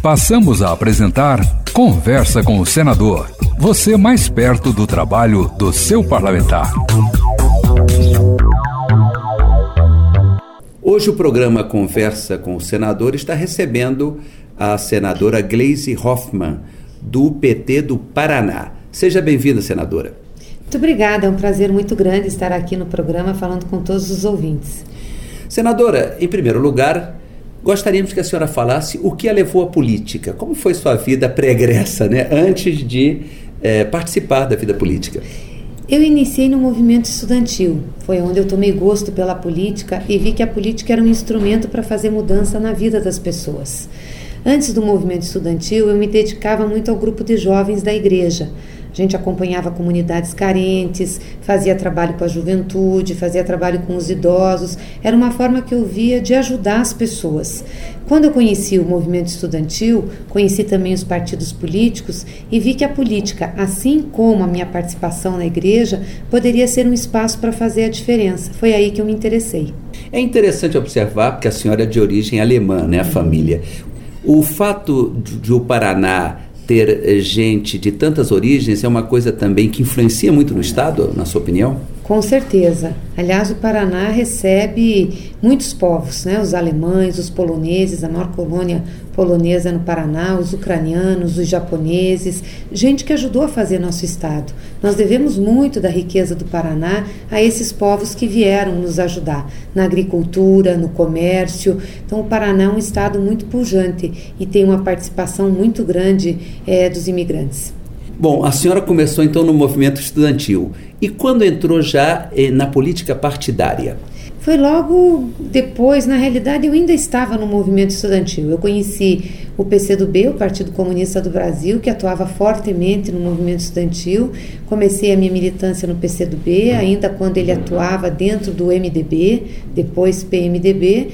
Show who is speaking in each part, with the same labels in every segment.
Speaker 1: Passamos a apresentar Conversa com o Senador. Você mais perto do trabalho do seu parlamentar.
Speaker 2: Hoje o programa Conversa com o Senador está recebendo a senadora Gleisi Hoffmann, do PT do Paraná. Seja bem-vinda, senadora.
Speaker 3: Muito obrigada, é um prazer muito grande estar aqui no programa falando com todos os ouvintes.
Speaker 2: Senadora, em primeiro lugar, gostaríamos que a senhora falasse o que a levou à política. Como foi sua vida pregressa, antes de participar da vida política?
Speaker 3: Eu iniciei no movimento estudantil. Foi onde eu tomei gosto pela política e vi que a política era um instrumento para fazer mudança na vida das pessoas. Antes do movimento estudantil, eu me dedicava muito ao grupo de jovens da igreja. A gente acompanhava comunidades carentes, fazia trabalho com a juventude, fazia trabalho com os idosos. Era uma forma que eu via de ajudar as pessoas. Quando eu conheci o movimento estudantil, conheci também os partidos políticos e vi que a política, assim como a minha participação na igreja, poderia ser um espaço para fazer a diferença. Foi aí que eu me interessei.
Speaker 2: É interessante observar, porque a senhora é de origem alemã, a família. O fato de o Paraná ter gente de tantas origens é uma coisa também que influencia muito no Estado, na sua opinião?
Speaker 3: Com certeza. Aliás, o Paraná recebe muitos povos, os alemães, os poloneses, a maior colônia polonesa no Paraná, os ucranianos, os japoneses, gente que ajudou a fazer nosso Estado. Nós devemos muito da riqueza do Paraná a esses povos que vieram nos ajudar na agricultura, no comércio. Então, o Paraná é um Estado muito pujante e tem uma participação muito grande dos imigrantes.
Speaker 2: Bom, a senhora começou então no movimento estudantil. E quando entrou já na política partidária?
Speaker 3: Foi logo depois, na realidade eu ainda estava no movimento estudantil. Eu conheci o PCdoB, o Partido Comunista do Brasil, que atuava fortemente no movimento estudantil. Comecei a minha militância no PCdoB, ainda quando ele atuava dentro do MDB, depois PMDB.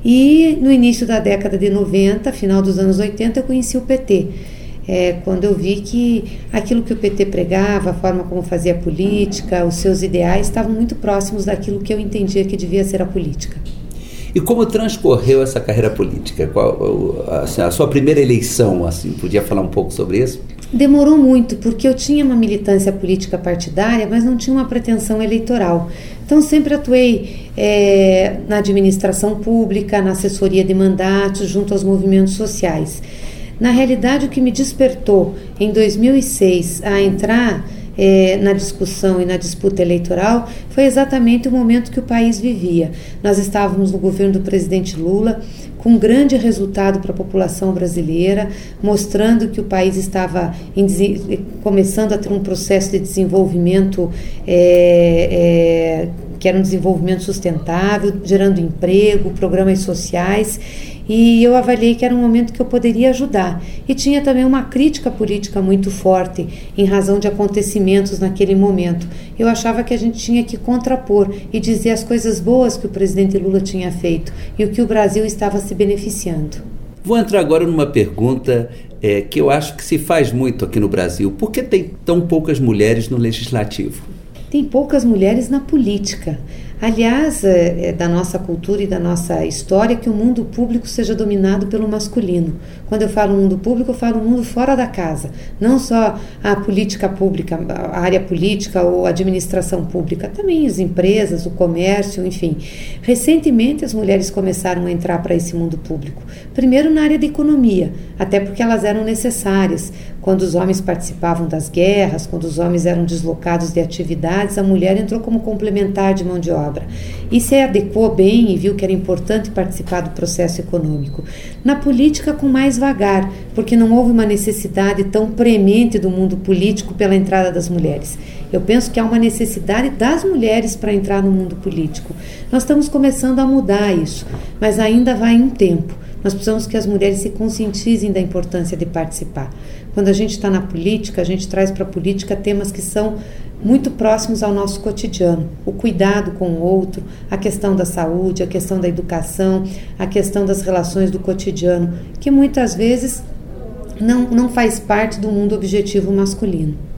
Speaker 3: E no início da década de 90, final dos anos 80, eu conheci o PT. Quando eu vi que aquilo que o PT pregava, a forma como fazia política, os seus ideais estavam muito próximos daquilo que eu entendia que devia ser a política.
Speaker 2: E como transcorreu essa carreira política? Qual a sua primeira eleição, podia falar um pouco sobre isso?
Speaker 3: Demorou muito, porque eu tinha uma militância política partidária, mas não tinha uma pretensão eleitoral. Então sempre atuei na administração pública, na assessoria de mandatos, junto aos movimentos sociais. Na realidade, o que me despertou em 2006 a entrar na discussão e na disputa eleitoral foi exatamente o momento que o país vivia. Nós estávamos no governo do presidente Lula, com um grande resultado para a população brasileira, mostrando que o país estava começando a ter um processo de desenvolvimento que era um desenvolvimento sustentável, gerando emprego, programas sociais. E eu avaliei que era um momento que eu poderia ajudar. E tinha também uma crítica política muito forte em razão de acontecimentos naquele momento. Eu achava que a gente tinha que contrapor e dizer as coisas boas que o presidente Lula tinha feito e o que o Brasil estava se beneficiando.
Speaker 2: Vou entrar agora numa pergunta que eu acho que se faz muito aqui no Brasil. Por que tem tão poucas mulheres no legislativo?
Speaker 3: Tem poucas mulheres na política. Aliás, da nossa cultura e da nossa história que o mundo público seja dominado pelo masculino. Quando eu falo mundo público, eu falo mundo fora da casa. Não só a política pública, a área política ou a administração pública, também as empresas, o comércio, enfim. Recentemente as mulheres começaram a entrar para esse mundo público. Primeiro na área da economia, até porque elas eram necessárias. Quando os homens participavam das guerras, quando os homens eram deslocados de atividades, a mulher entrou como complementar de mão de obra e se adequou bem e viu que era importante participar do processo econômico. Na política, com mais vagar, porque não houve uma necessidade tão premente do mundo político pela entrada das mulheres. Eu penso que há uma necessidade das mulheres para entrar no mundo político. Nós estamos começando a mudar isso, mas ainda vai um tempo. Nós precisamos que as mulheres se conscientizem da importância de participar. Quando a gente está na política, a gente traz para a política temas que são muito próximos ao nosso cotidiano. O cuidado com o outro, a questão da saúde, a questão da educação, a questão das relações do cotidiano, que muitas vezes não faz parte do mundo objetivo masculino.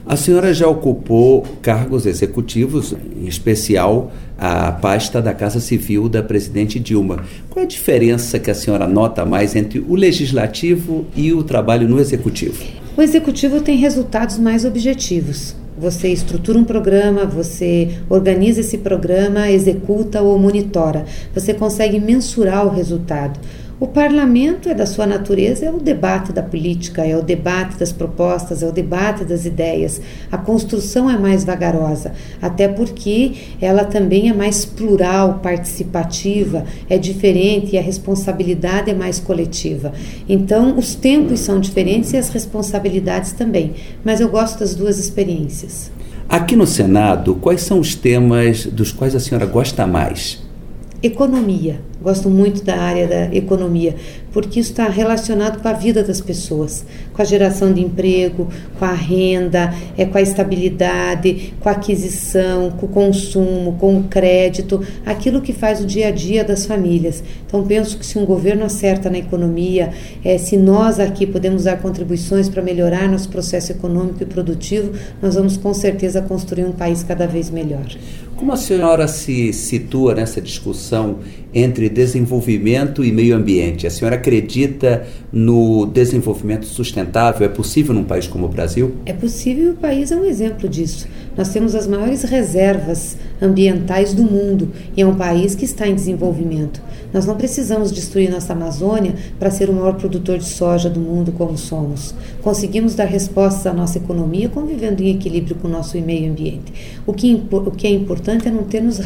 Speaker 2: A senhora já ocupou cargos executivos, em especial a pasta da Casa Civil da presidente Dilma. Qual é a diferença que a senhora nota mais entre o legislativo e o trabalho no executivo?
Speaker 3: O executivo tem resultados mais objetivos. Você estrutura um programa, você organiza esse programa, executa ou monitora. Você consegue mensurar o resultado. O parlamento, da sua natureza, é o debate da política, é o debate das propostas, é o debate das ideias. A construção é mais vagarosa, até porque ela também é mais plural, participativa, é diferente e a responsabilidade é mais coletiva. Então, os tempos são diferentes e as responsabilidades também, mas eu gosto das duas experiências.
Speaker 2: Aqui no Senado, quais são os temas dos quais a senhora gosta mais?
Speaker 3: Economia. Gosto muito da área da economia, porque isso está relacionado com a vida das pessoas, com a geração de emprego, com a renda, com a estabilidade, com a aquisição, com o consumo, com o crédito, aquilo que faz o dia a dia das famílias. Então, penso que se um governo acerta na economia, se nós aqui podemos dar contribuições para melhorar nosso processo econômico e produtivo, nós vamos com certeza construir um país cada vez melhor.
Speaker 2: Como a senhora se situa nessa discussão entre desenvolvimento e meio ambiente? A senhora acredita no desenvolvimento sustentável? É possível num país como o Brasil?
Speaker 3: É possível e o país é um exemplo disso. Nós temos as maiores reservas ambientais do mundo e é um país que está em desenvolvimento. Nós não precisamos destruir nossa Amazônia para ser o maior produtor de soja do mundo como somos. Conseguimos dar respostas à nossa economia convivendo em equilíbrio com o nosso meio ambiente. O que é importante é não termos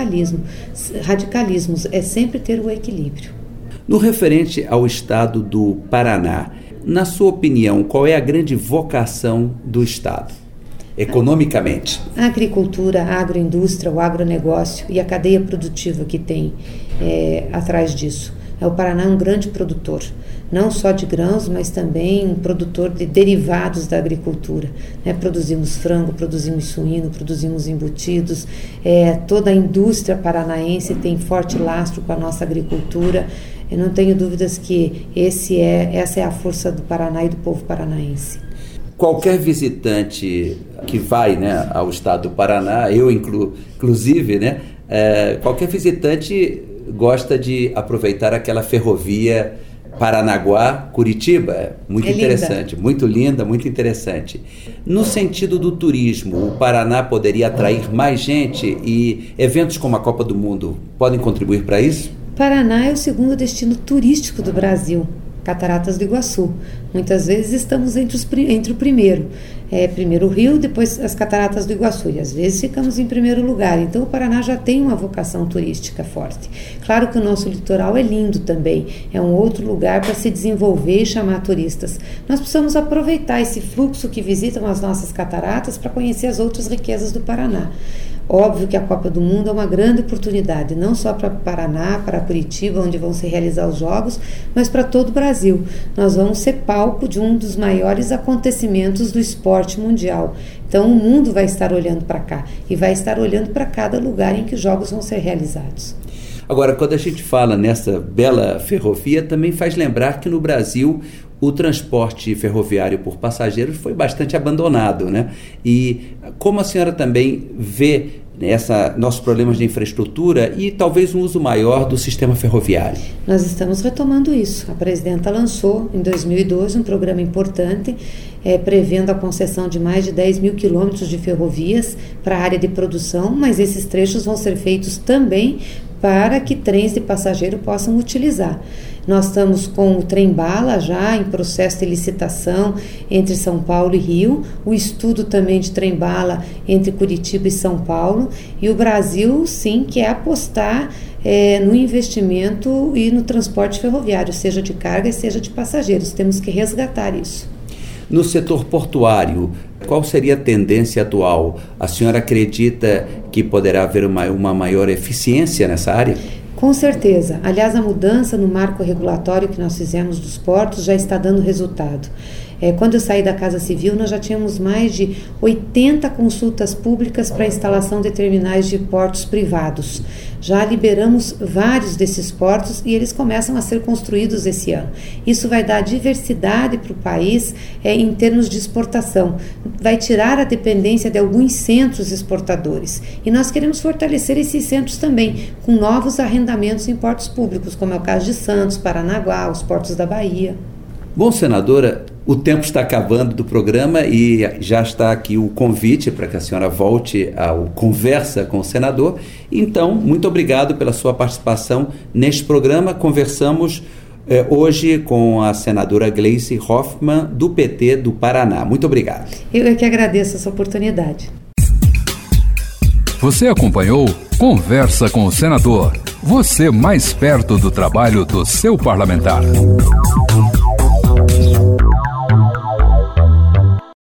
Speaker 3: radicalismos, é sempre ter o equilíbrio.
Speaker 2: No referente ao estado do Paraná, na sua opinião, qual é a grande vocação do estado, economicamente?
Speaker 3: A agricultura, a agroindústria, o agronegócio e a cadeia produtiva que tem atrás disso. O Paraná é um grande produtor, não só de grãos, mas também um produtor de derivados da agricultura. Produzimos frango, produzimos suíno, produzimos embutidos. Toda a indústria paranaense tem forte lastro com a nossa agricultura. Eu não tenho dúvidas que essa é a força do Paraná e do povo paranaense.
Speaker 2: Qualquer visitante que vai ao estado do Paraná, eu inclusive, qualquer visitante gosta de aproveitar aquela ferrovia Paranaguá-Curitiba, muito interessante, linda. Muito linda, muito interessante. No sentido do turismo, o Paraná poderia atrair mais gente e eventos como a Copa do Mundo podem contribuir para isso?
Speaker 3: Paraná é o segundo destino turístico do Brasil, Cataratas do Iguaçu. Muitas vezes estamos entre o primeiro. Primeiro o Rio, depois as Cataratas do Iguaçu, e às vezes ficamos em primeiro lugar. Então o Paraná já tem uma vocação turística forte. Claro que o nosso litoral é lindo também, é um outro lugar para se desenvolver e chamar turistas. Nós precisamos aproveitar esse fluxo que visitam as nossas cataratas para conhecer as outras riquezas do Paraná. Óbvio que a Copa do Mundo é uma grande oportunidade, não só para Paraná, para Curitiba, onde vão se realizar os Jogos, mas para todo o Brasil. Nós vamos ser palco de um dos maiores acontecimentos do esporte mundial. Então o mundo vai estar olhando para cá e vai estar olhando para cada lugar em que os Jogos vão ser realizados.
Speaker 2: Agora, quando a gente fala nessa bela ferrovia, também faz lembrar que no Brasil o transporte ferroviário por passageiros foi bastante abandonado, E como a senhora também vê nossos problemas de infraestrutura e talvez um uso maior do sistema ferroviário?
Speaker 3: Nós estamos retomando isso. A presidenta lançou em 2012 um programa importante prevendo a concessão de mais de 10 mil quilômetros de ferrovias para a área de produção, mas esses trechos vão ser feitos também para que trens de passageiro possam utilizar. Nós estamos com o trem-bala já em processo de licitação entre São Paulo e Rio, o estudo também de trem-bala entre Curitiba e São Paulo, e o Brasil, sim, quer apostar no investimento e no transporte ferroviário, seja de carga, seja de passageiros. Temos que resgatar isso.
Speaker 2: No setor portuário, qual seria a tendência atual? A senhora acredita que poderá haver uma maior eficiência nessa área?
Speaker 3: Com certeza. Aliás, a mudança no marco regulatório que nós fizemos dos portos já está dando resultado. Quando eu saí da Casa Civil, nós já tínhamos mais de 80 consultas públicas para a instalação de terminais de portos privados. Já liberamos vários desses portos e eles começam a ser construídos esse ano. Isso vai dar diversidade para o país em termos de exportação. Vai tirar a dependência de alguns centros exportadores. E nós queremos fortalecer esses centros também, com novos arrendamentos em portos públicos, como é o caso de Santos, Paranaguá, os portos da Bahia.
Speaker 2: Bom, senadora, o tempo está acabando do programa e já está aqui o convite para que a senhora volte ao Conversa com o Senador. Então, muito obrigado pela sua participação neste programa. Conversamos hoje com a senadora Gleice Hoffmann, do PT do Paraná. Muito obrigado.
Speaker 3: Eu é que agradeço essa oportunidade.
Speaker 1: Você acompanhou Conversa com o Senador. Você mais perto do trabalho do seu parlamentar.